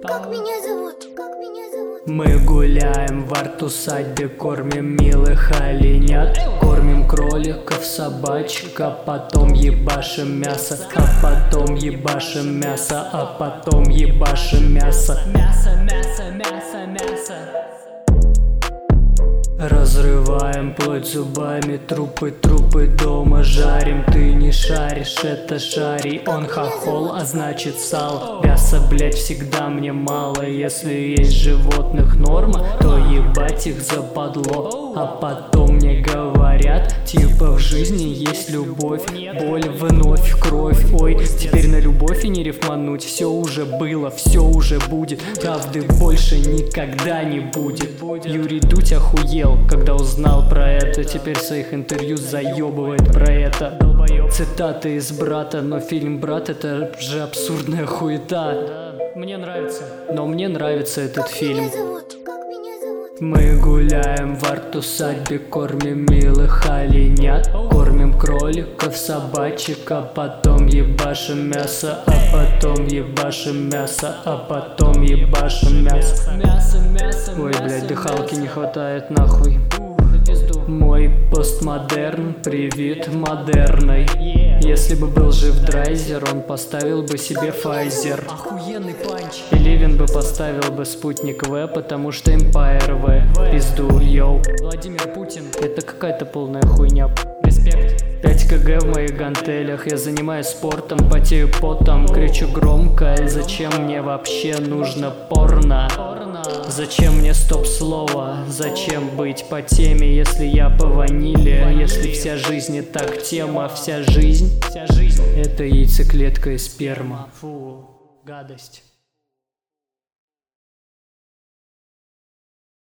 Как меня зовут? Как меня зовут? Мы гуляем в арт-усадьбе, кормим милых оленят, кормим кроликов, собачек, а потом ебашим мясо, а потом ебашим мясо, а потом ебашим мясо. Мясо, мясо, мясо, мясо. Разрываем плоть зубами, трупы дома жарим. Ты не шаришь, это шарий, он хохол, а значит сало. Мяса, блять, всегда мне мало. Если есть животных норма, то ебать их западло. А потом мне говорят, типа в жизни есть любовь, боль, вновь кровь. Ой, теперь на любовь и не рифмануть. Все уже было, все уже будет, правды больше никогда не будет. Юрий Дудь охуел, когда узнал про это. Теперь в своих интервью заебывает про это. Цитаты из «Брата», но фильм «Брат» — это же абсурдная хуета. Мне нравится, но мне нравится этот фильм. Мы гуляем в арт-усадьбе, кормим милых оленят, кормим кроликов, собачек, а потом ебашим мясо, а потом ебашим мясо, а потом ебашим мясо. Ой, блядь, дыхалки не хватает нахуй. Мой постмодерн привит модерной. Если бы был жив Драйзер, он поставил бы себе Pfizer. Охуенный панч. И Левин бы поставил бы спутник В, потому что Empire В. Пизду, йоу. Владимир Путин. Это какая-то полная хуйня. Респект. 5 кг в моих гантелях. Я занимаюсь спортом, потею потом, кричу громко. Зачем мне вообще нужно порно? Зачем мне стоп-слово? Зачем быть по теме, если я по ваниле? Если вся жизнь не так тема, вся жизнь это яйцеклетка и сперма. Фу, гадость.